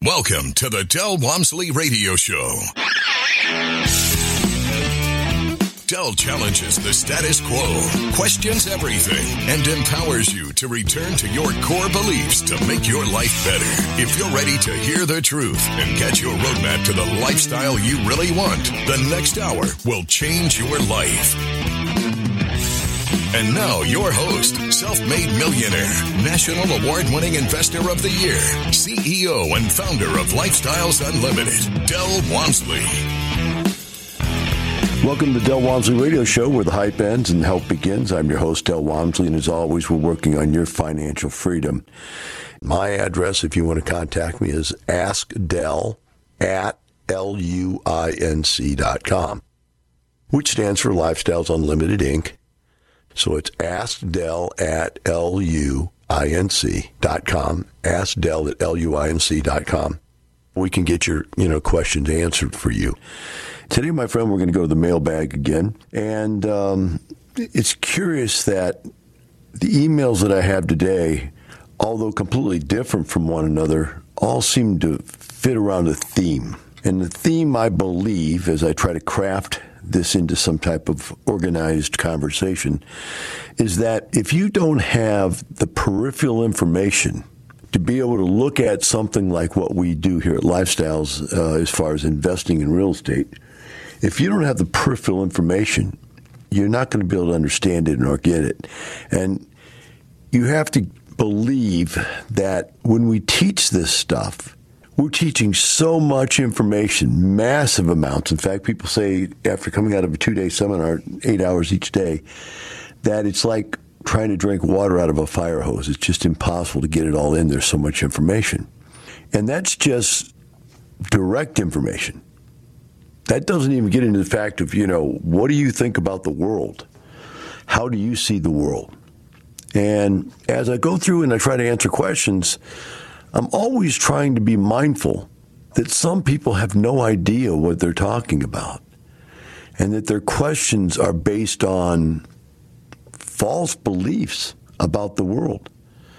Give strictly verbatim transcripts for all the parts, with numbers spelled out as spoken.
Welcome to the Del Walmsley Radio Show. Del challenges the status quo, questions everything, and empowers you to return to your core beliefs to make your life better. If you're ready to hear the truth and get your roadmap to the lifestyle you really want, the next hour will change your life. And now, your host, self-made millionaire, national award-winning investor of the year, C E O and founder of Lifestyles Unlimited, Del Walmsley. Welcome to the Del Walmsley Radio Show, where the hype ends and help begins. I'm your host, Del Walmsley, and as always, we're working on your financial freedom. My address, if you want to contact me, is askdel at L U I N C dot com, which stands for Lifestyles Unlimited, Incorporated. So it's askdel at L U I N C dot com, askdel at L U I N C dot com. We can get your, you know, questions answered for you. Today, my friend, we're going to go to the mailbag again. And um, it's curious that the emails that I have today, although completely different from one another, all seem to fit around a theme. And the theme, I believe, as I try to craft this into some type of organized conversation, is that if you don't have the peripheral information to be able to look at something like what we do here at Lifestyles uh, as far as investing in real estate, if you don't have the peripheral information, you're not going to be able to understand it nor get it. And you have to believe that when we teach this stuff, we're teaching so much information, massive amounts. In fact, people say after coming out of a two-day seminar, eight hours each day, that it's like trying to drink water out of a fire hose. It's just impossible to get it all in. There's so much information. And that's just direct information. That doesn't even get into the fact of, you know, what do you think about the world? How do you see the world? And as I go through and I try to answer questions, I'm always trying to be mindful that some people have no idea what they're talking about and that their questions are based on false beliefs about the world.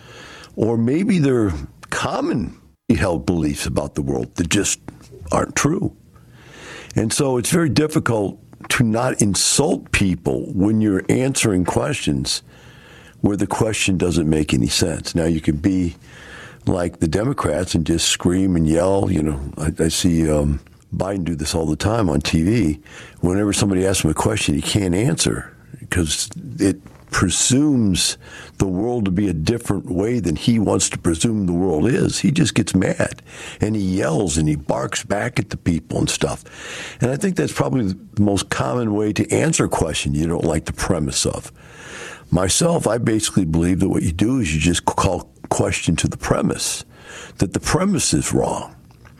Or maybe they're commonly held beliefs about the world that just aren't true. And so it's very difficult to not insult people when you're answering questions where the question doesn't make any sense. Now, you can be like the Democrats and just scream and yell. You know, I, I see um, Biden do this all the time on T V. Whenever somebody asks him a question, he can't answer because it presumes the world to be a different way than he wants to presume the world is. He just gets mad and he yells and he barks back at the people and stuff. And I think that's probably the most common way to answer a question you don't like the premise of. Myself, I basically believe that what you do is you just call question to the premise, that the premise is wrong.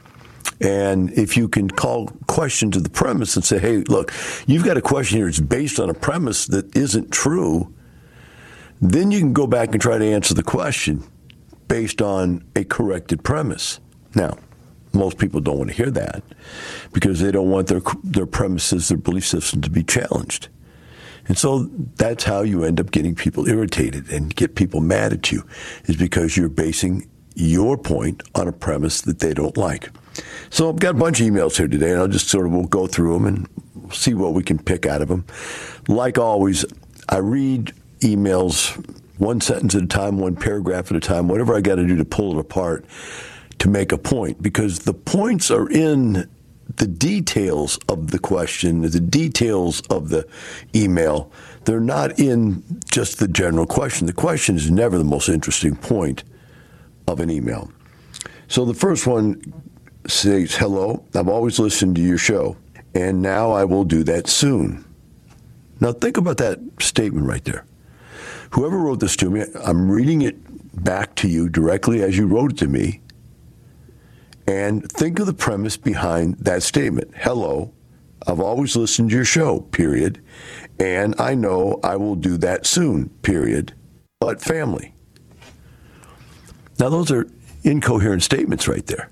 And if you can call question to the premise and say, hey, look, you've got a question here that's based on a premise that isn't true, then you can go back and try to answer the question based on a corrected premise. Now, most people don't want to hear that because they don't want their their premises, their belief system to be challenged. And so that's how you end up getting people irritated and get people mad at you, is because you're basing your point on a premise that they don't like. So I've got a bunch of emails here today, and I'll just sort of we'll go through them and see what we can pick out of them. Like always, I read emails one sentence at a time, one paragraph at a time, whatever I got to do to pull it apart to make a point, because the points are in the details of the question, the details of the email. They're not in just the general question. The question is never the most interesting point of an email. So the first one says, hello, I've always listened to your show, and now I will do that soon. Now think about that statement right there. Whoever wrote this to me, I'm reading it back to you directly as you wrote it to me. And think of the premise behind that statement. Hello, I've always listened to your show, period. And I know I will do that soon, period. But family. Now, those are incoherent statements right there.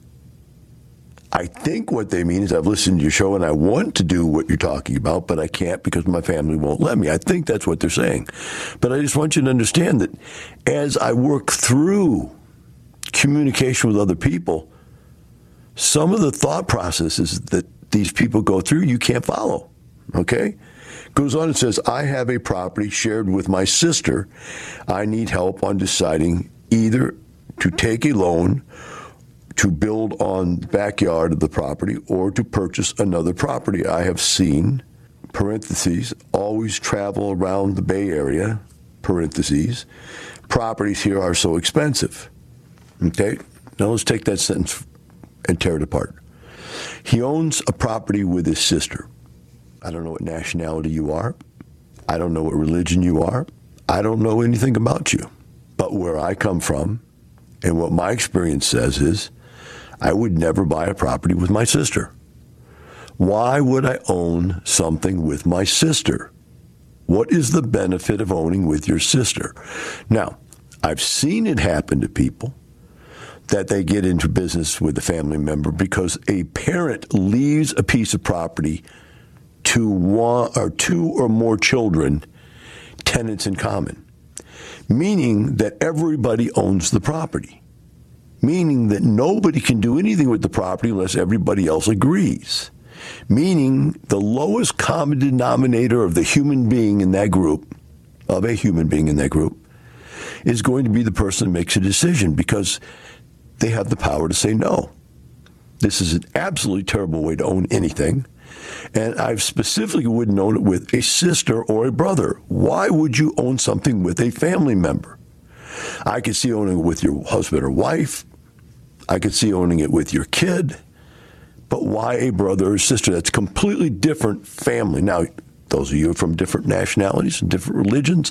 I think what they mean is I've listened to your show and I want to do what you're talking about, but I can't because my family won't let me. I think that's what they're saying. But I just want you to understand that as I work through communication with other people, some of the thought processes that these people go through, you can't follow, okay? Goes on and says, I have a property shared with my sister. I need help on deciding either to take a loan to build on the backyard of the property or to purchase another property. I have seen, parentheses, always travel around the Bay Area, parentheses, properties here are so expensive. Okay, now let's take that sentence and tear it apart. He owns a property with his sister. I don't know what nationality you are. I don't know what religion you are. I don't know anything about you. But where I come from and what my experience says is I would never buy a property with my sister. Why would I own something with my sister? What is the benefit of owning with your sister? Now, I've seen it happen to people that they get into business with a family member because a parent leaves a piece of property to one or two or more children, tenants in common, meaning that everybody owns the property, meaning that nobody can do anything with the property unless everybody else agrees, meaning the lowest common denominator of the human being in that group, of a human being in that group, is going to be the person who makes a decision because they have the power to say no. This is an absolutely terrible way to own anything. And I specifically wouldn't own it with a sister or a brother. Why would you own something with a family member? I could see owning it with your husband or wife. I could see owning it with your kid. But why a brother or sister? That's a completely different family. Now, those of you from different nationalities and different religions,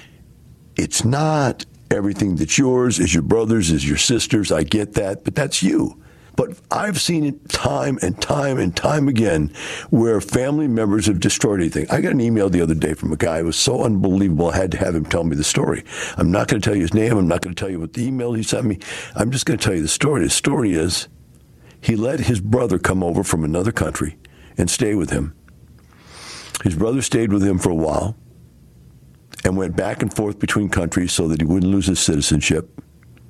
it's not everything that's yours is your brother's, is your sister's. I get that, but that's you. But I've seen it time and time and time again where family members have destroyed anything. I got an email the other day from a guy who was so unbelievable I had to have him tell me the story. I'm not going to tell you his name. I'm not going to tell you what the email he sent me. I'm just going to tell you the story. The story is he let his brother come over from another country and stay with him. His brother stayed with him for a while and went back and forth between countries so that he wouldn't lose his citizenship.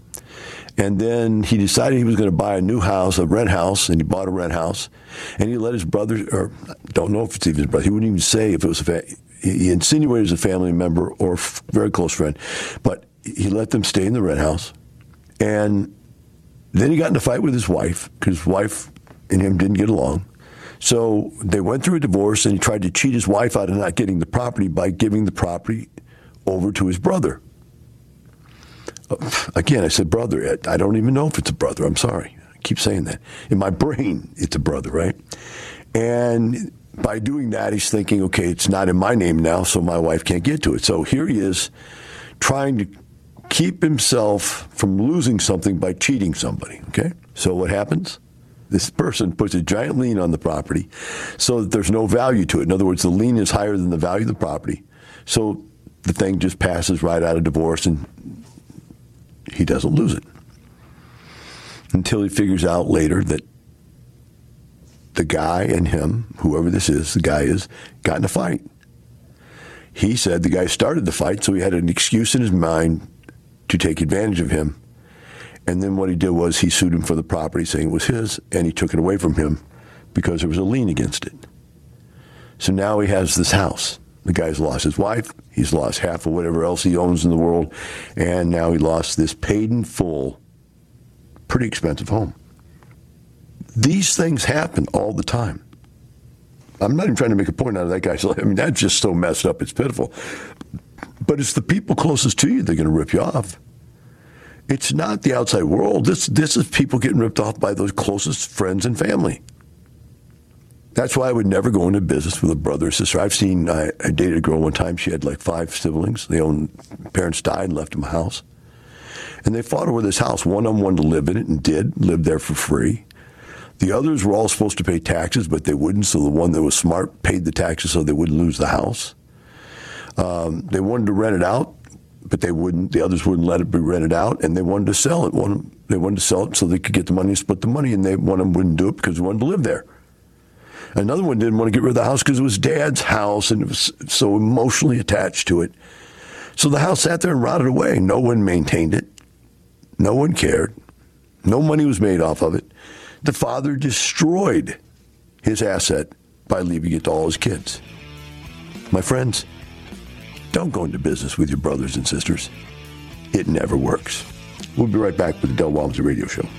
And then he decided he was going to buy a new house, a rent house, and he bought a rent house. And he let his brother, or don't know if it's even his brother, he wouldn't even say if it was a fa- he insinuated it was a family member or a very close friend. But he let them stay in the rent house. And then he got in a fight with his wife, because his wife and him didn't get along. So they went through a divorce, and he tried to cheat his wife out of not getting the property by giving the property over to his brother. Again, I said brother. I don't even know if it's a brother. I'm sorry. I keep saying that. In my brain, it's a brother, right? And by doing that, he's thinking, okay, it's not in my name now, so my wife can't get to it. So here he is trying to keep himself from losing something by cheating somebody, okay? So what happens? This person puts a giant lien on the property so that there's no value to it. In other words, the lien is higher than the value of the property. So the thing just passes right out of divorce and he doesn't lose it until he figures out later that the guy and him, whoever this is, the guy is, got in a fight. He said the guy started the fight, so he had an excuse in his mind to take advantage of him. And then what he did was he sued him for the property, saying it was his, and he took it away from him because there was a lien against it. So now he has this house. The guy's lost his wife. He's lost half of whatever else he owns in the world. And now he lost this paid in full, pretty expensive home. These things happen all the time. I'm not even trying to make a point out of that guy's life. I mean, that's just so messed up. It's pitiful. But it's the people closest to you that are going to rip you off. It's not the outside world. This, this is people getting ripped off by those closest friends and family. That's why I would never go into business with a brother or sister. I've seen, I, I dated a girl one time. She had like five siblings. They owned, parents died and left them a house. And they fought over this house. One of them wanted to live in it and did, lived there for free. The others were all supposed to pay taxes, but they wouldn't. So the one that was smart paid the taxes so they wouldn't lose the house. Um, they wanted to rent it out, but they wouldn't. The others wouldn't let it be rented out, and they wanted to sell it. One, they wanted to sell it so they could get the money and split the money, and they, one of them wouldn't do it because he wanted to live there. Another one didn't want to get rid of the house because it was Dad's house and it was so emotionally attached to it. So the house sat there and rotted away. No one maintained it. No one cared. No money was made off of it. The father destroyed his asset by leaving it to all his kids. My friends, don't go into business with your brothers and sisters. It never works. We'll be right back with the Del Walmsley Radio Show.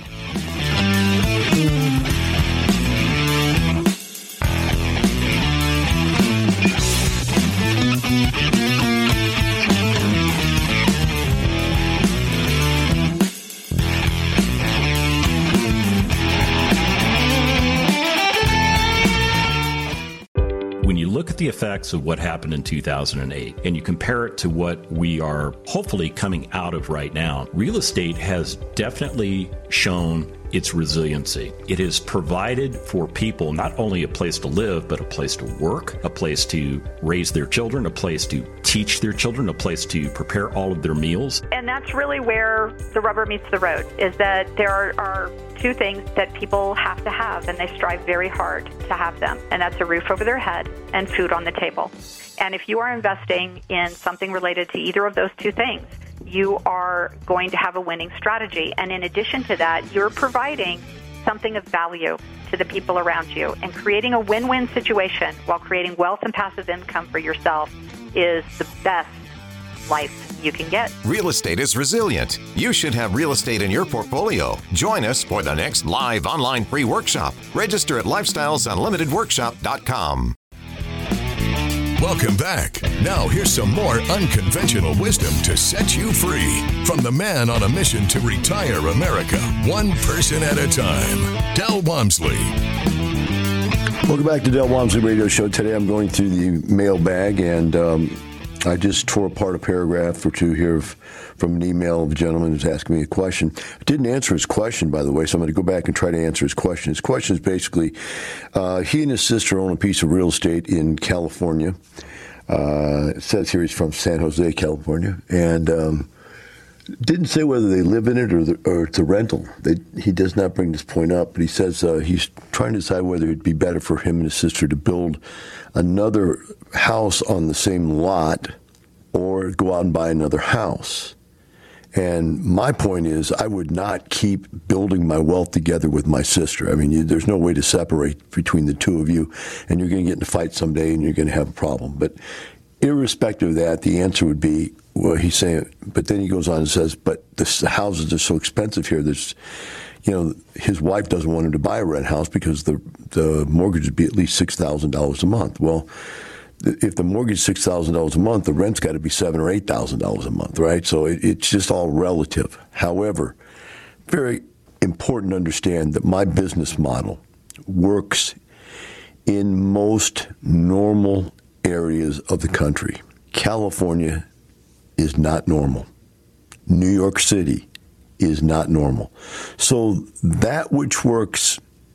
Look at the effects of what happened in two thousand eight and you compare it to what we are hopefully coming out of right now. Real estate has definitely shown its resiliency. It has provided for people not only a place to live, but a place to work, a place to raise their children, a place to teach their children, a place to prepare all of their meals. And that's really where the rubber meets the road, is that there are, are two things that people have to have, and they strive very hard to have them, and that's a roof over their head and food on the table. And if you are investing in something related to either of those two things, you are going to have a winning strategy. And in addition to that, you're providing something of value to the people around you. And creating a win-win situation while creating wealth and passive income for yourself is the best life you can get. Real estate is resilient. You should have real estate in your portfolio. Join us for the next live online free workshop. Register at lifestyles unlimited workshop dot com. Welcome back. Now here's some more unconventional wisdom to set you free from the man on a mission to retire America, one person at a time, Del Walmsley. Welcome back to Del Walmsley Radio Show. Today I'm going through the mailbag, and um, I just tore apart a paragraph or two here of, from an email of a gentleman who's asking me a question. I didn't answer his question, by the way, so I'm going to go back and try to answer his question. His question is basically, uh, he and his sister own a piece of real estate in California. Uh, it says here he's from San Jose, California, and um, didn't say whether they live in it or, the, or it's a rental. They, he does not bring this point up, but he says uh, he's trying to decide whether it'd be better for him and his sister to build another house on the same lot or go out and buy another house. And my point is, I would not keep building my wealth together with my sister. I mean, you, there's no way to separate between the two of you, and you're going to get in a fight someday and you're going to have a problem. But irrespective of that, the answer would be, well, he's saying, but then he goes on and says, but the houses are so expensive here. There's, you know, his wife doesn't want him to buy a rent house because the the mortgage would be at least six thousand dollars a month. Well, if the mortgage is six thousand dollars a month, the rent's got to be seven thousand dollars or eight thousand dollars a month, right? So it, it's just all relative. However, very important to understand that my business model works in most normal areas of the country. California is not normal. New York City is not normal. So that which works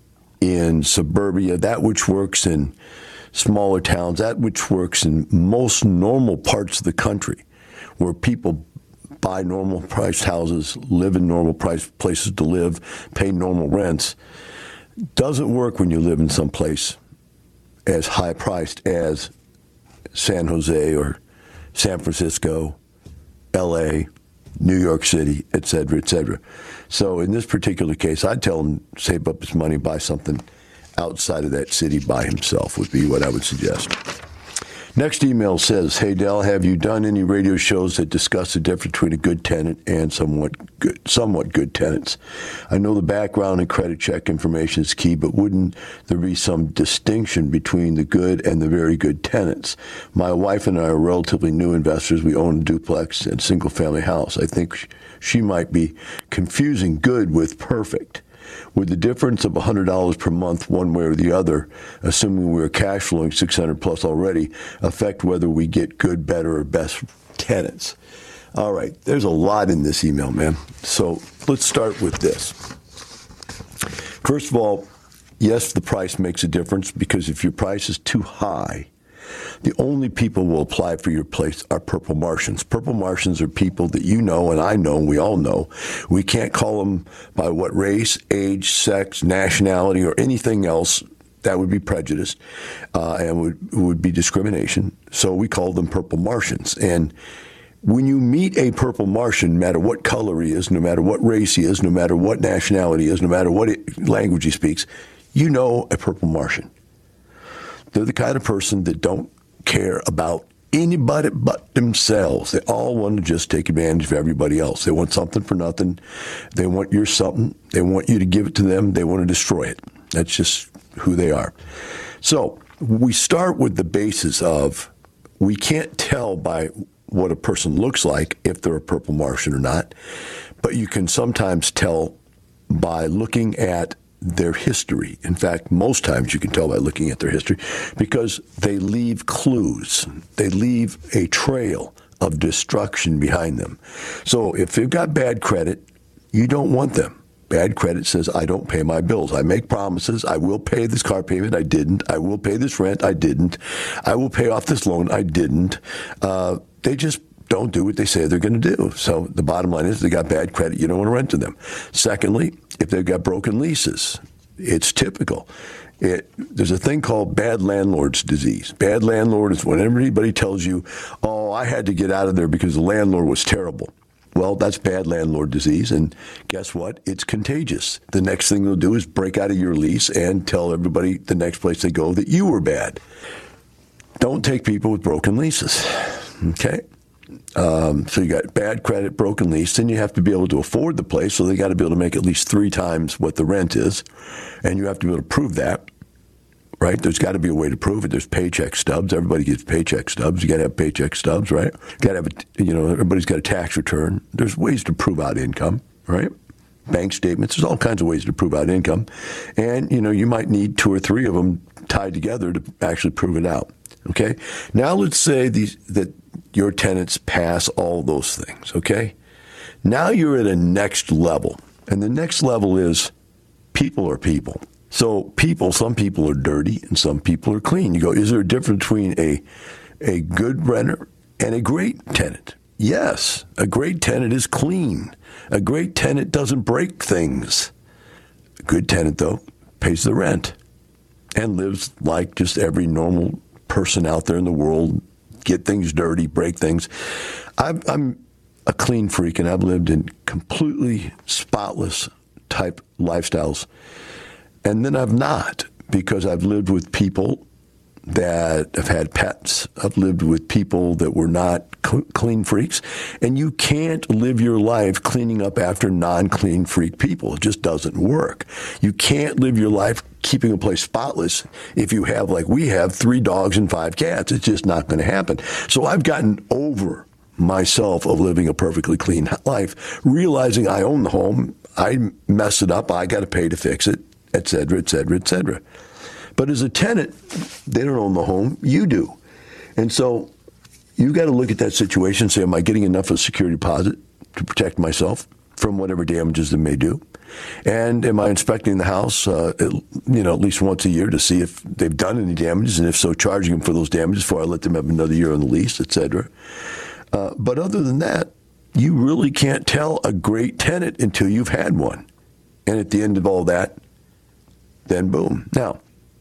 in suburbia, that which works in smaller towns, that which works in most normal parts of the country where people buy normal priced houses, live in normal priced places to live, pay normal rents, doesn't work when you live in some place as high priced as San Jose or San Francisco, L A, New York City, et cetera, et cetera. So in this particular case, I'd tell him save up his money, buy something outside of that city by himself would be what I would suggest. Next email says, hey, Del, have you done any radio shows that discuss the difference between a good tenant and somewhat good, somewhat good tenants? I know the background and credit check information is key, but wouldn't there be some distinction between the good and the very good tenants? My wife and I are relatively new investors. We own a duplex and single-family house. I think she might be confusing good with perfect. Would the difference of one hundred dollars per month one way or the other, assuming we're cash flowing six hundred plus already, affect whether we get good, better, or best tenants? All right, there's a lot in this email, man. So let's start with this. First of all, yes, the price makes a difference, because if your price is too high, the only people who will apply for your place are Purple Martians. Purple Martians are people that you know and I know and we all know. We can't call them by what race, age, sex, nationality, or anything else. That would be prejudice uh, and would would be discrimination. So we call them Purple Martians. And when you meet a purple Martian, no matter what color he is, no matter what race he is, no matter what nationality he is, no matter what it, language he speaks, you know a purple Martian. They're the kind of person that don't care about anybody but themselves. They all want to just take advantage of everybody else. They want something for nothing. They want your something. They want you to give it to them. They want to destroy it. That's just who they are. So we start with the basis of we can't tell by what a person looks like if they're a purple Martian or not, but you can sometimes tell by looking at their history. In fact, most times you can tell by looking at their history because they leave clues. They leave a trail of destruction behind them. So if they've got bad credit, you don't want them. Bad credit says, I don't pay my bills. I make promises. I will pay this car payment. I didn't. I will pay this rent. I didn't. I will pay off this loan. I didn't. Uh, they just don't do what they say they're going to do. So the bottom line is they got bad credit. You don't want to rent to them. Secondly, if they've got broken leases, it's typical. It, there's a thing called bad landlord's disease. Bad landlord is when everybody tells you, oh, I had to get out of there because the landlord was terrible. Well, that's bad landlord disease, and guess what? It's contagious. The next thing they'll do is break out of your lease and tell everybody the next place they go that you were bad. Don't take people with broken leases, okay? Um, so you got bad credit, broken lease, then you have to be able to afford the place, so they got to be able to make at least three times what the rent is, and you have to be able to prove that, right? There's got to be a way to prove it. There's paycheck stubs. Everybody gets paycheck stubs. You got to have paycheck stubs, right? Got to have, a, you know, everybody's got a tax return. There's ways to prove out income, right? Bank statements. There's all kinds of ways to prove out income, and you know you might need two or three of them tied together to actually prove it out. Okay. Now let's say these that. Your tenants pass all those things, okay? Now you're at a next level, and the next level is people are people. So people, some people are dirty and some people are clean. You go, is there a difference between a a good renter and a great tenant? Yes, a great tenant is clean. A great tenant doesn't break things. A good tenant, though, pays the rent and lives like just every normal person out there in the world. Get things dirty, break things. I'm, I'm a clean freak, and I've lived in completely spotless type lifestyles. And then I've not, because I've lived with people that have had pets. I've lived with people that were not cl- clean freaks. And you can't live your life cleaning up after non-clean freak people. It just doesn't work. You can't live your life keeping a place spotless if you have, like we have, three dogs and five cats. It's just not going to happen. So I've gotten over myself of living a perfectly clean life, realizing I own the home, I mess it up, I got to pay to fix it, et cetera, et cetera, et cetera. But as a tenant, they don't own the home, you do. And so you got to look at that situation and say, am I getting enough of a security deposit to protect myself from whatever damages they may do? And am I inspecting the house, uh, at, you know, at least once a year to see if they've done any damages, and if so, charging them for those damages before I let them have another year on the lease, et cetera. Uh, but other than that, you really can't tell a great tenant until you've had one. And at the end of all that, then boom. Now,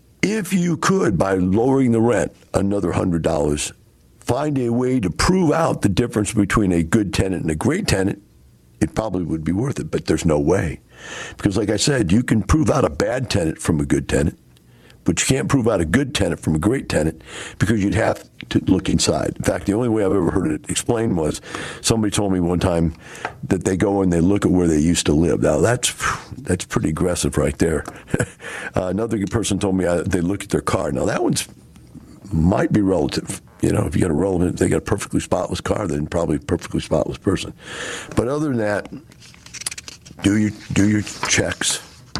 if you could, by lowering the rent another one hundred dollars, find a way to prove out the difference between a good tenant and a great tenant, it probably would be worth it. But there's no way. Because like I said, you can prove out a bad tenant from a good tenant, but you can't prove out a good tenant from a great tenant because you'd have to look inside. In fact, the only way I've ever heard it explained was somebody told me one time that they go and they look at where they used to live. Now, that's that's pretty aggressive right there. uh, another person told me uh, they look at their car. Now, that one's might be relative. You know, if you got a relevant, if they got a perfectly spotless car, then probably a perfectly spotless person. But other than that, do your, do your checks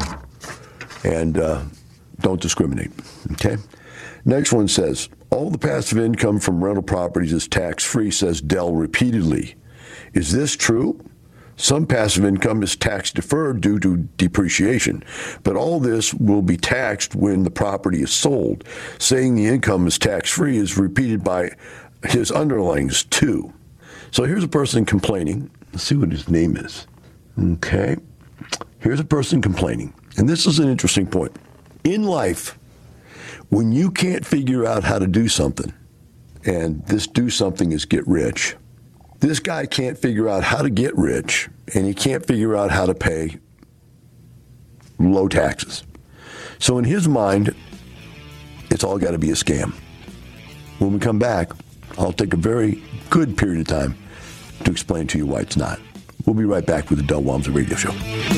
and uh, don't discriminate, okay? Next one says, all the passive income from rental properties is tax-free, says Dell repeatedly. Is this true? Some passive income is tax-deferred due to depreciation, but all this will be taxed when the property is sold. Saying the income is tax-free is repeated by his underlings, too. So here's a person complaining. Let's see what his name is. Okay. Here's a person complaining. And this is an interesting point. In life, when you can't figure out how to do something, and this do something is get rich, This guy can't figure out how to get rich, and he can't figure out how to pay low taxes. So in his mind, it's all got to be a scam. When we come back, I'll take a very good period of time to explain to you why it's not. We'll be right back with the Del Walmsley Radio Show.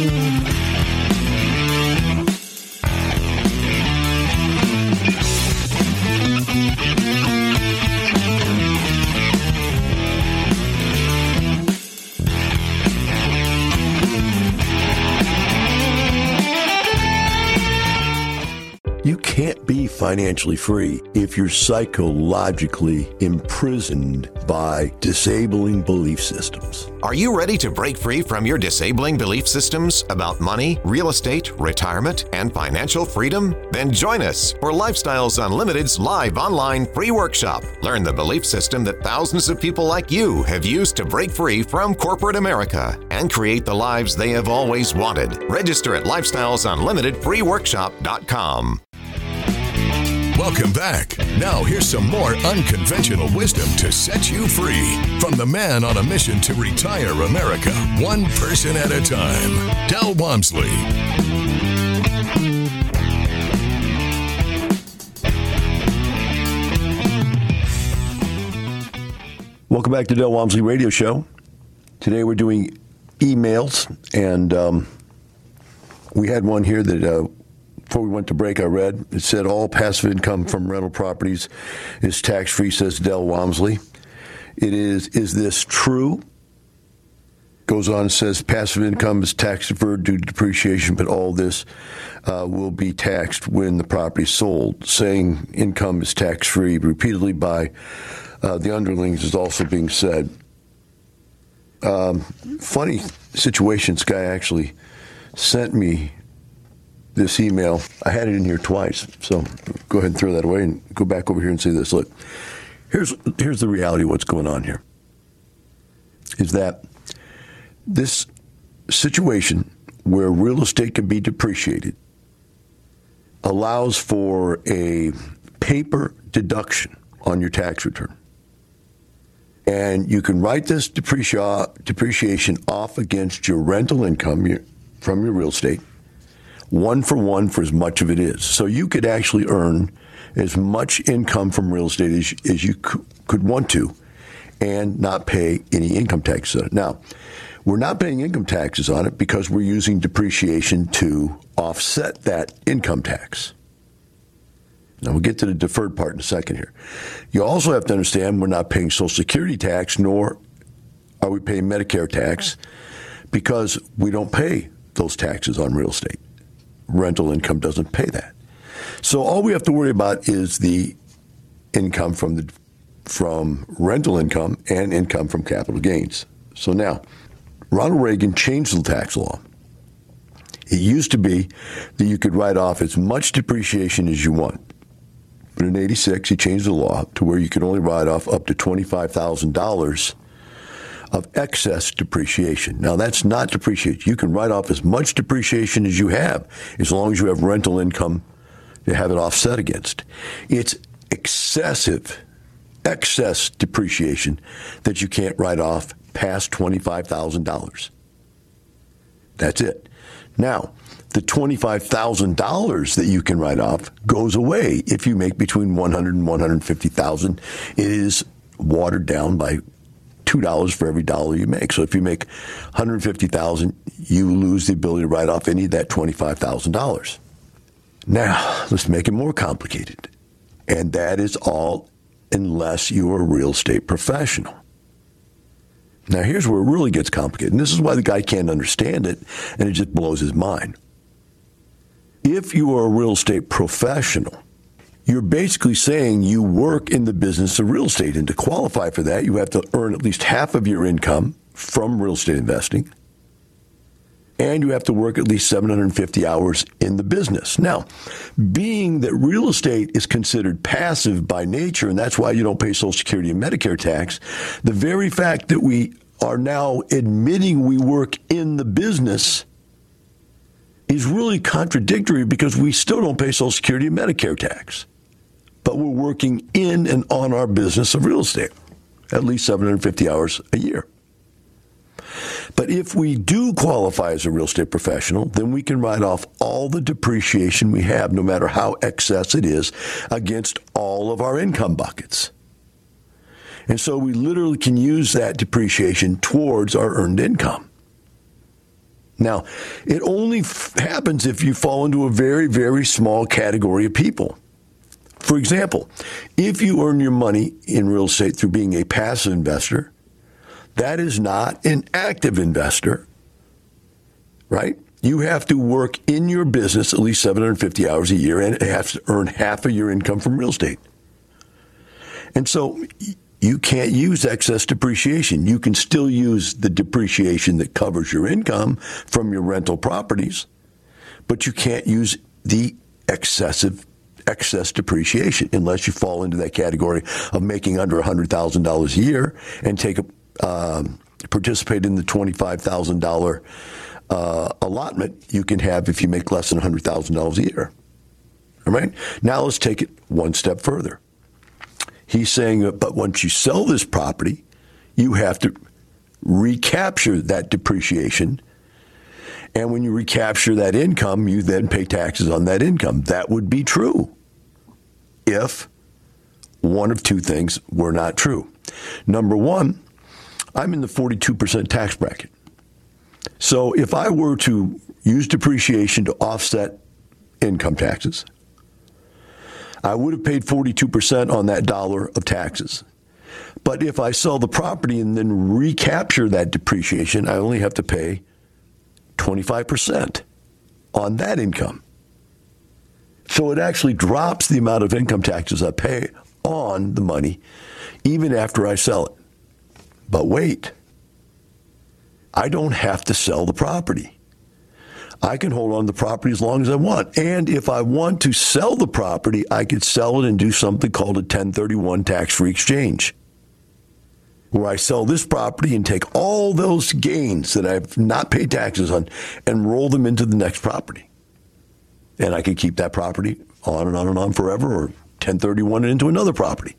You can't be financially free if you're psychologically imprisoned by disabling belief systems. Are you ready to break free from your disabling belief systems about money, real estate, retirement, and financial freedom? Then join us for Lifestyles Unlimited's live online free workshop. Learn the belief system that thousands of people like you have used to break free from corporate America and create the lives they have always wanted. Register at lifestyles unlimited free workshop dot com. Welcome back. Now here's some more unconventional wisdom to set you free from the man on a mission to retire America, one person at a time, Del Walmsley. Welcome back to Del Walmsley Radio Show. Today we're doing emails, and um, we had one here that uh, before we went to break, I read. It said all passive income from rental properties is tax-free, says Del Walmsley. It is. Is this true? Goes on and says passive income is tax-deferred due to depreciation, but all this uh, will be taxed when the property is sold. Saying income is tax-free repeatedly by uh, the underlings is also being said. Um, funny situation. This guy actually sent me this email. I had it in here twice, so go ahead and throw that away and go back over here and say this. Look, here's here's the reality of what's going on here, is that this situation where real estate can be depreciated allows for a paper deduction on your tax return. And you can write this deprecia- depreciation off against your rental income your, from your real estate, one for one for as much of it is. So you could actually earn as much income from real estate as, as you c- could want to and not pay any income taxes on it. Now, we're not paying income taxes on it because we're using depreciation to offset that income tax. Now, we'll get to the deferred part in a second here. You also have to understand we're not paying Social Security tax, nor are we paying Medicare tax, because we don't pay those taxes on real estate. Rental income doesn't pay that. So all we have to worry about is the income from the from rental income and income from capital gains. So now, Ronald Reagan changed the tax law. It used to be that you could write off as much depreciation as you want. But in eighty-six, he changed the law to where you could only write off up to twenty-five thousand dollars of excess depreciation. Now, that's not depreciation. You can write off as much depreciation as you have, as long as you have rental income to have it offset against. It's excessive, excess depreciation that you can't write off past twenty-five thousand dollars. That's it. Now, the twenty-five thousand dollars that you can write off goes away if you make between one hundred thousand dollars and one hundred fifty thousand dollars. It is watered down by two dollars for every dollar you make. So if you make one hundred fifty thousand dollars, you lose the ability to write off any of that twenty-five thousand dollars. Now, let's make it more complicated. And that is all unless you're a real estate professional. Now, here's where it really gets complicated. And this is why the guy can't understand it, and it just blows his mind. If you are a real estate professional, you're basically saying you work in the business of real estate. And to qualify for that, you have to earn at least half of your income from real estate investing. And you have to work at least seven hundred fifty hours in the business. Now, being that real estate is considered passive by nature, and that's why you don't pay Social Security and Medicare tax, the very fact that we are now admitting we work in the business is really contradictory, because we still don't pay Social Security and Medicare tax. But we're working in and on our business of real estate. at least seven hundred fifty hours a year. But if we do qualify as a real estate professional, then we can write off all the depreciation we have, no matter how excess it is, against all of our income buckets. And so we literally can use that depreciation towards our earned income. Now, it only f- happens if you fall into a very, very small category of people. For example, if you earn your money in real estate through being a passive investor, that is not an active investor, right? You have to work in your business at least seven hundred fifty hours a year and have to earn half of your income from real estate. And so you can't use excess depreciation. You can still use the depreciation that covers your income from your rental properties, but you can't use the excessive excess depreciation unless you fall into that category of making under one hundred thousand dollars a year and take a Um, participate in the twenty-five thousand dollars uh, allotment you can have if you make less than one hundred thousand dollars a year. All right? Now let's take it one step further. He's saying that, but once you sell this property, you have to recapture that depreciation. And when you recapture that income, you then pay taxes on that income. That would be true if one of two things were not true. Number one, I'm in the forty-two percent tax bracket. So if I were to use depreciation to offset income taxes, I would have paid forty-two percent on that dollar of taxes. But if I sell the property and then recapture that depreciation, I only have to pay twenty-five percent on that income. So it actually drops the amount of income taxes I pay on the money even after I sell it. But wait, I don't have to sell the property. I can hold on to the property as long as I want. And if I want to sell the property, I could sell it and do something called a ten thirty-one tax-free exchange, where I sell this property and take all those gains that I've not paid taxes on and roll them into the next property. And I could keep that property on and on and on forever, or ten thirty-one it into another property.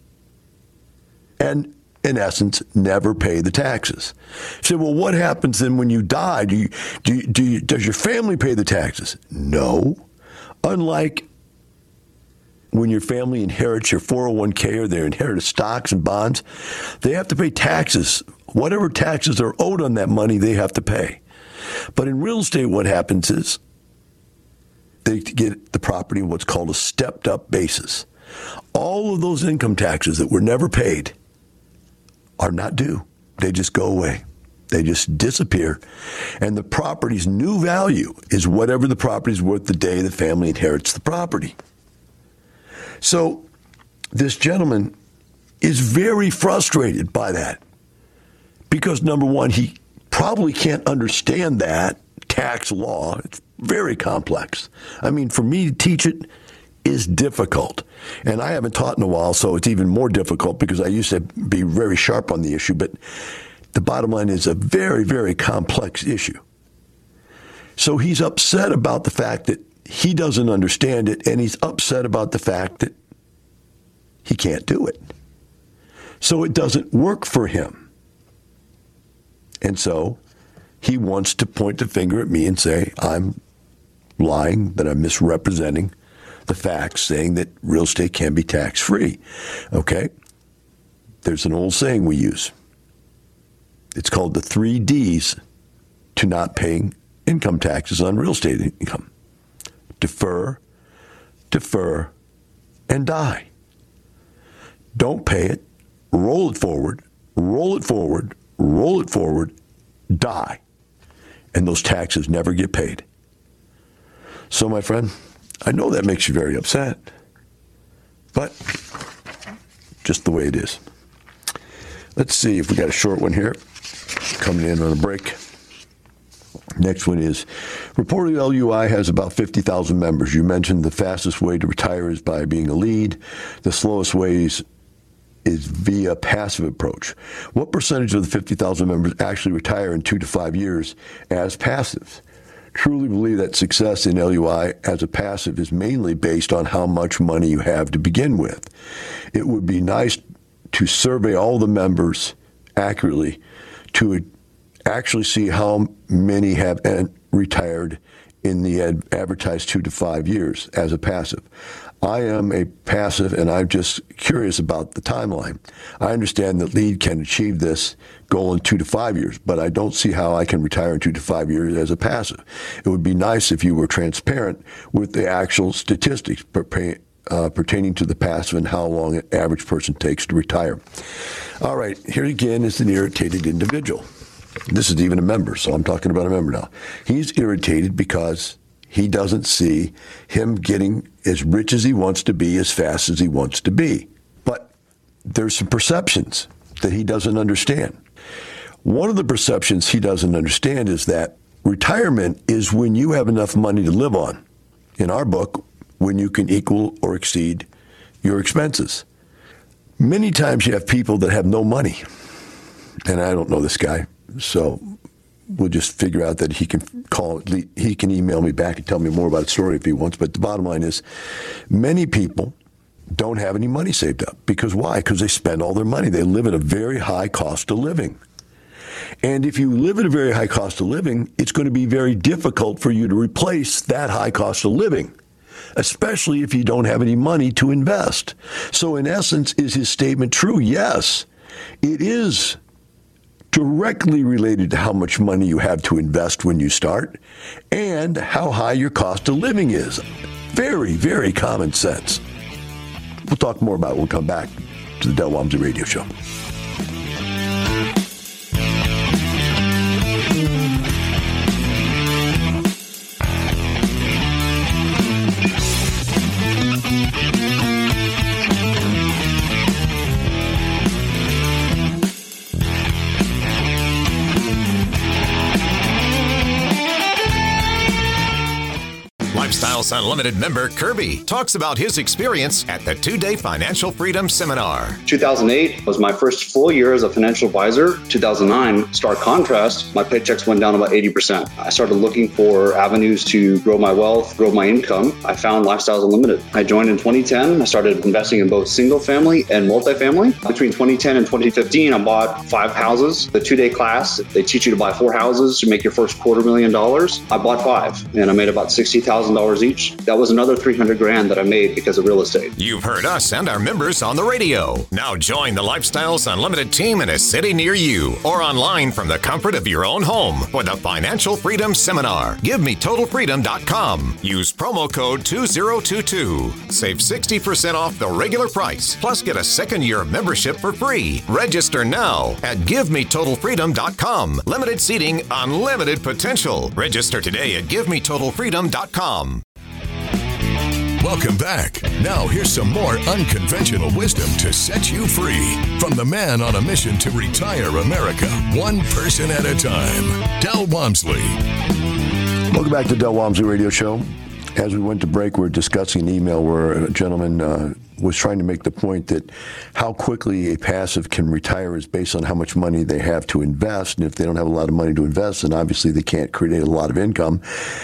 And in essence, never pay the taxes. You say, well, what happens then when you die? Do you, do you, do you, does your family pay the taxes? No. Unlike when your family inherits your four oh one k or they inherit stocks and bonds, they have to pay taxes. Whatever taxes are owed on that money, they have to pay. But in real estate, what happens is they get the property in what's called a stepped-up basis. All of those income taxes that were never paid are not due. They just go away. They just disappear. And the property's new value is whatever the property's worth the day the family inherits the property. So this gentleman is very frustrated by that because, number one, he probably can't understand that tax law. It's very complex. I mean, for me to teach it is difficult. And I haven't taught in a while, so it's even more difficult because I used to be very sharp on the issue. But the bottom line is a very, very complex issue. So he's upset about the fact that he doesn't understand it, and he's upset about the fact that he can't do it. So it doesn't work for him. And so he wants to point the finger at me and say, I'm lying, that I'm misrepresenting the facts, saying that real estate can be tax-free. Okay? There's an old saying we use. It's called the three D's to not paying income taxes on real estate income. Defer, defer, and die. Don't pay it, roll it forward, roll it forward, roll it forward, die. And those taxes never get paid. So, my friend, I know that makes you very upset, but just the way it is. Let's see if we got a short one here coming in on a break. Next one is, reportedly L U I has about fifty thousand members. You mentioned the fastest way to retire is by being a lead. The slowest way is, is via passive approach. What percentage of the fifty thousand members actually retire in two to five years as passives? Truly believe that success in L U I as a passive is mainly based on how much money you have to begin with. It would be nice to survey all the members accurately to actually see how many have retired in the ad- advertised two to five years as a passive. I am a passive, and I'm just curious about the timeline. I understand that LEAD can achieve this goal in two to five years, but I don't see how I can retire in two to five years as a passive. It would be nice if you were transparent with the actual statistics per- uh, pertaining to the passive and how long an average person takes to retire. All right, here again is an irritated individual. This is even a member, so I'm talking about a member now. He's irritated because he doesn't see him getting as rich as he wants to be as fast as he wants to be. But there's some perceptions that he doesn't understand. One of the perceptions he doesn't understand is that retirement is when you have enough money to live on. In our book, when you can equal or exceed your expenses. Many times you have people that have no money. And I don't know this guy, so we'll just figure out that he can call, he can email me back and tell me more about the story if he wants. But the bottom line is, many people don't have any money saved up. Because why? Because they spend all their money. They live at a very high cost of living. And if you live at a very high cost of living, it's going to be very difficult for you to replace that high cost of living, especially if you don't have any money to invest. So in essence, is his statement true? Yes, it is directly related to how much money you have to invest when you start and how high your cost of living is. Very, very common sense. We'll talk more about it when we come back to the Del Walmsley Radio Show. Lifestyles Unlimited member Kirby talks about his experience at the two-day Financial Freedom Seminar. two thousand eight was my first full year as a financial advisor. two thousand nine, stark contrast, my paychecks went down about eighty percent. I started looking for avenues to grow my wealth, grow my income. I found Lifestyles Unlimited. I joined in twenty ten. I started investing in both single family and multifamily. Between twenty ten and twenty fifteen, I bought five houses. The two-day class, they teach you to buy four houses to make your first quarter million dollars. I bought five, and I made about sixty thousand dollars each. That was another three hundred grand that I made because of real estate. You've heard us and our members on the radio. Now join the Lifestyles Unlimited team in a city near you or online from the comfort of your own home for the Financial Freedom Seminar. Give me total freedom dot com. Use promo code two zero two two. Save sixty percent off the regular price, plus get a second year of membership for free. Register now at give me total freedom dot com. Limited seating, unlimited potential. Register today at give me total freedom dot com. Welcome back. Now here's some more unconventional wisdom to set you free from the man on a mission to retire America, one person at a time, Del Walmsley. Welcome back to the Del Walmsley Radio Show. As we went to break, we were discussing an email where a gentleman uh, was trying to make the point that how quickly a passive can retire is based on how much money they have to invest. And if they don't have a lot of money to invest, then obviously they can't create a lot of income.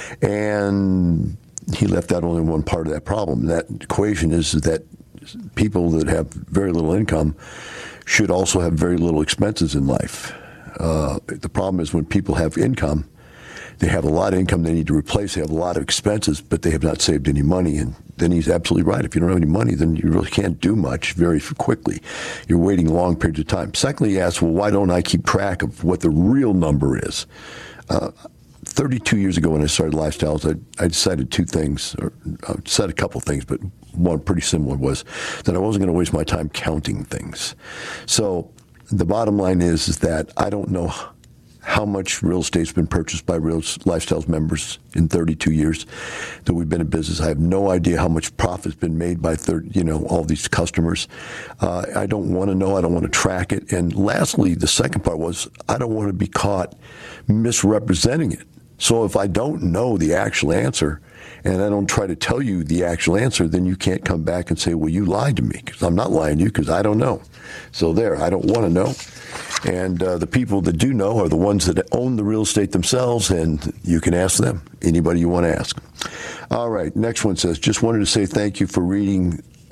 And he left out only one part of that problem. That equation is that people that have very little income should also have very little expenses in life. Uh, the problem is when people have income, they have a lot of income they need to replace, they have a lot of expenses, but they have not saved any money. And then he's absolutely right. If you don't have any money, then you really can't do much very quickly. You're waiting long periods of time. Secondly, he asks, well, why don't I keep track of what the real number is? Uh, thirty-two years ago when I started Lifestyles, I, I decided two things, or I said a couple things, but one pretty similar was that I wasn't going to waste my time counting things. So the bottom line is, is that I don't know how much real estate's been purchased by Real Lifestyles members in thirty-two years that we've been in business. I have no idea how much profit's been made by thirty, you know, all these customers. Uh, I don't want to know. I don't want to track it. And lastly, the second part was I don't want to be caught misrepresenting it. So if I don't know the actual answer and I don't try to tell you the actual answer, then you can't come back and say, well, you lied to me, because I'm not lying to you because I don't know. So there, I don't want to know. And uh, the people that do know are the ones that own the real estate themselves, and you can ask them, anybody you want to ask. All right, next one says, just wanted to say thank you for reading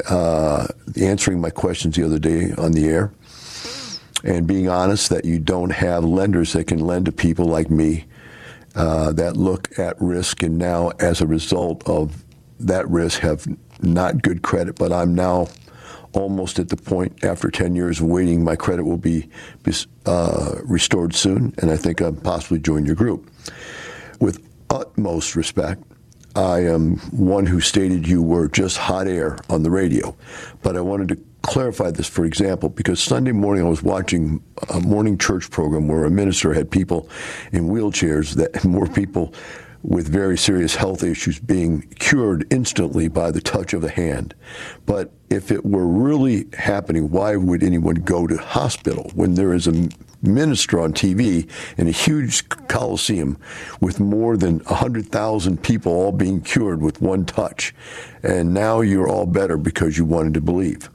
uh, answering my questions the other day on the air, and being honest that you don't have lenders that can lend to people like me uh, that look at risk, and now as a result of that risk have not good credit. But I'm now almost at the point, after ten years of waiting, my credit will be, be uh, restored soon, and I think I'll possibly join your group. With utmost respect, I am one who stated you were just hot air on the radio, but I wanted to clarify this, for example, because Sunday morning I was watching a morning church program where a minister had people in wheelchairs, that more people with very serious health issues being cured instantly by the touch of a hand. But if it were really happening, why would anyone go to hospital when there is a minister on T V in a huge coliseum with more than one hundred thousand people all being cured with one touch? And now you're all better because you wanted to believe.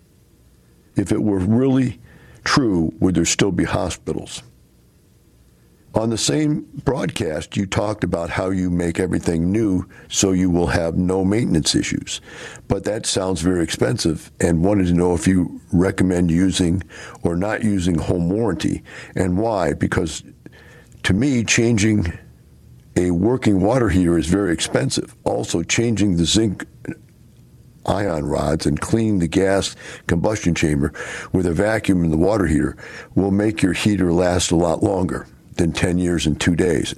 If it were really true, would there still be hospitals? On the same broadcast, you talked about how you make everything new so you will have no maintenance issues. But that sounds very expensive, and wanted to know if you recommend using or not using home warranty, and why. Because to me, changing a working water heater is very expensive. Also, changing the zinc ion rods and cleaning the gas combustion chamber with a vacuum in the water heater will make your heater last a lot longer than ten years and two days.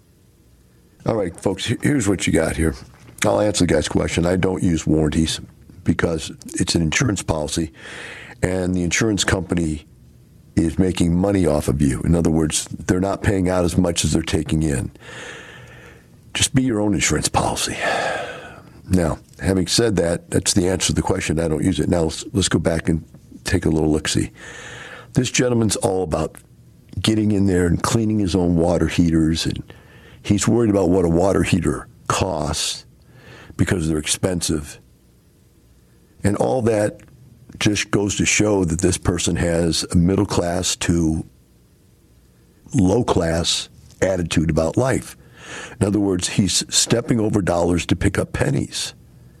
All right, folks, here's what you got here. I'll answer the guy's question. I don't use warranties because it's an insurance policy, and the insurance company is making money off of you. In other words, they're not paying out as much as they're taking in. Just be your own insurance policy. Now, having said that, that's the answer to the question. I don't use it. Now, let's, let's go back and take a little look-see. This gentleman's all about getting in there and cleaning his own water heaters, and he's worried about what a water heater costs because they're expensive. And all that just goes to show that this person has a middle class to low class attitude about life. In other words, he's stepping over dollars to pick up pennies.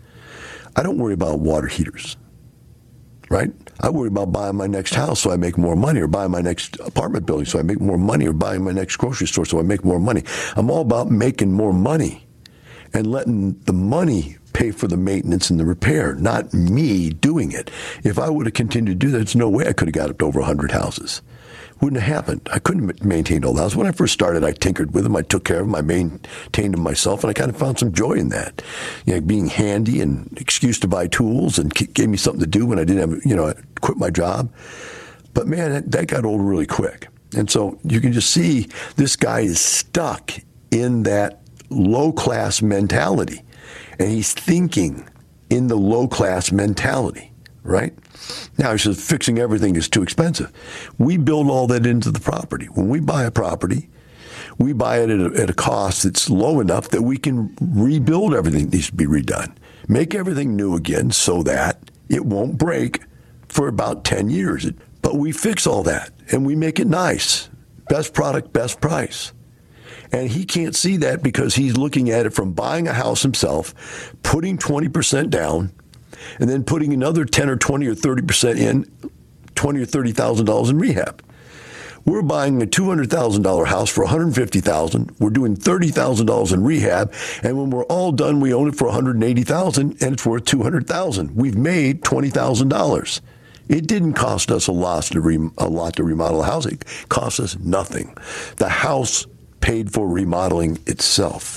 I don't worry about water heaters, right? I worry about buying my next house so I make more money, or buying my next apartment building so I make more money, or buying my next grocery store so I make more money. I'm all about making more money and letting the money pay for the maintenance and the repair, not me doing it. If I would have continued to do that, there's no way I could have got up to over one hundred houses. Wouldn't have happened. I couldn't maintain all the houses. When I first started, I tinkered with them. I took care of them. I maintained them myself, and I kind of found some joy in that. You know, being handy and excuse to buy tools, and gave me something to do when I didn't have, you know, I quit my job. But man, that, that got old really quick. And so you can just see this guy is stuck in that low-class mentality, and he's thinking in the low-class mentality, right? Now, he says fixing everything is too expensive. We build all that into the property. When we buy a property, we buy it at a, at a cost that's low enough that we can rebuild everything that needs to be redone. Make everything new again so that it won't break for about ten years. But we fix all that, and we make it nice. Best product, best price. And he can't see that because he's looking at it from buying a house himself, putting twenty percent down, and then putting another ten or twenty or thirty percent in, twenty or thirty thousand dollars in rehab. We're buying a two hundred thousand dollars house for one hundred fifty thousand dollars. We're doing thirty thousand dollars in rehab, and when we're all done, we own it for one hundred eighty thousand dollars, and it's worth two hundred thousand dollars. We've made twenty thousand dollars. It didn't cost us a lot to re- a lot to remodel a house. It cost us nothing. The house paid for remodeling itself.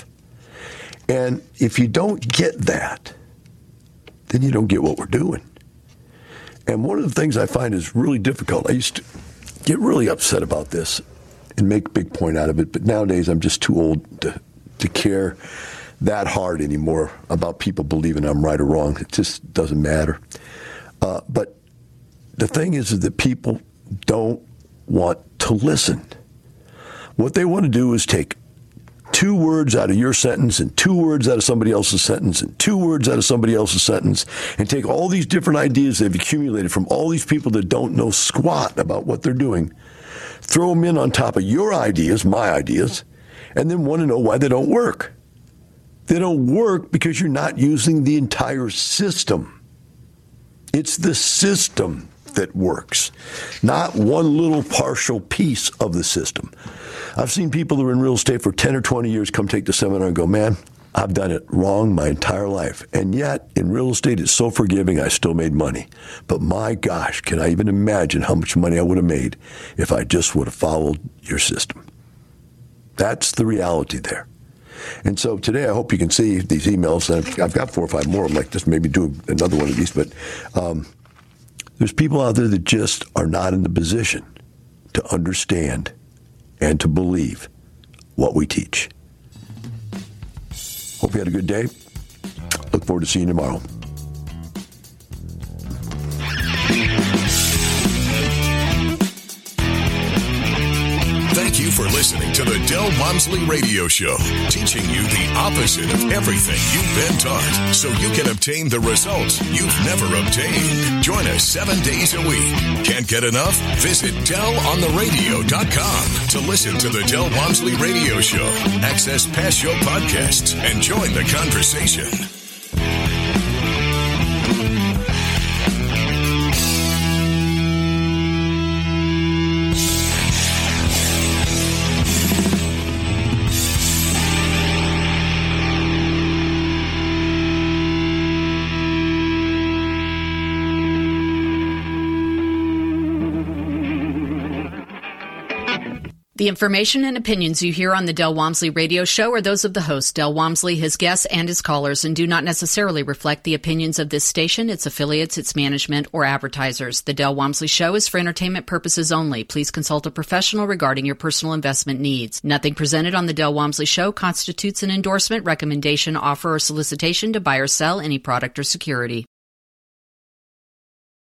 And if you don't get that, then you don't get what we're doing. And one of the things I find is really difficult, I used to get really upset about this and make a big point out of it, but nowadays I'm just too old to, to care that hard anymore about people believing I'm right or wrong. It just doesn't matter. Uh, but the thing is, is that people don't want to listen. What they want to do is take two words out of your sentence and two words out of somebody else's sentence and two words out of somebody else's sentence and take all these different ideas they've accumulated from all these people that don't know squat about what they're doing, throw them in on top of your ideas, my ideas, and then want to know why they don't work. They don't work because you're not using the entire system. It's the system that works, not one little partial piece of the system. I've seen people who are in real estate for ten or twenty years come take the seminar and go, man, I've done it wrong my entire life. And yet, in real estate, it's so forgiving, I still made money. But my gosh, can I even imagine how much money I would have made if I just would have followed your system? That's the reality there. And so today, I hope you can see these emails. And I've got four or five more. I'd like to maybe do another one of these. But um, there's people out there that just are not in the position to understand and to believe what we teach. Hope you had a good day. Look forward to seeing you tomorrow. Thank you for listening to the Del Walmsley Radio Show, teaching you the opposite of everything you've been taught so you can obtain the results you've never obtained. Join us seven days a week. Can't get enough? Visit del on the radio dot com to listen to the Del Walmsley Radio Show, access past show podcasts, and join the conversation. The information and opinions you hear on the Del Walmsley Radio Show are those of the host, Del Walmsley, his guests, and his callers, and do not necessarily reflect the opinions of this station, its affiliates, its management, or advertisers. The Del Walmsley Show is for entertainment purposes only. Please consult a professional regarding your personal investment needs. Nothing presented on the Del Walmsley Show constitutes an endorsement, recommendation, offer, or solicitation to buy or sell any product or security.